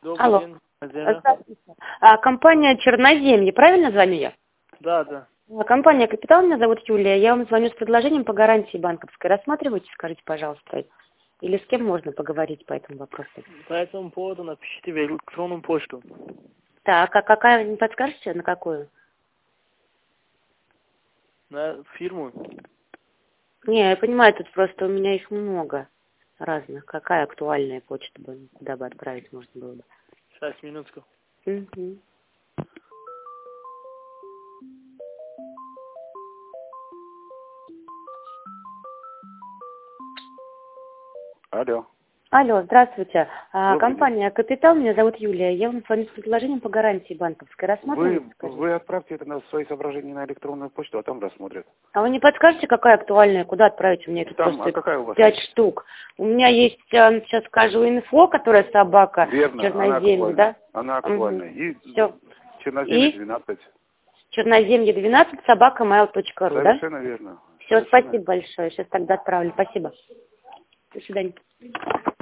Добрый Алло. день. Здравствуйте. Компания «Черноземье», правильно звоню я? Да. Компания «Капитал», меня зовут Юлия. Я вам звоню с предложением по гарантии банковской. Рассматриваете, скажите, пожалуйста, или с кем можно поговорить по этому вопросу? По этому поводу напишите в электронную почту. Так, а какая, не подскажете, на какую? На фирму. Не, я понимаю, тут просто у меня их много разных. Какая актуальная почта бы, куда бы отправить можно было бы? Сейчас, минутку. Мгм. Алло. Алло, здравствуйте. Добрый Компания «Капитал», меня зовут Юлия. Я вам звоню с предложением по гарантии банковской. Рассматриваете, скажите? Вы отправьте это на свои соображения на электронную почту, а там рассмотрят. А вы не подскажете, какая актуальная, куда отправить? У меня тут Там, просто какая у вас? 5 штук. У меня есть, сейчас скажу, инфо, которая собака, Верно, Черноземье, да? Она актуальна. Угу. И Все. Черноземье И 12. Черноземье 12, собака mail.ru, да? Совершенно верно. Все, Совершенно. спасибо большое. Сейчас тогда отправлю. Спасибо. До свидания.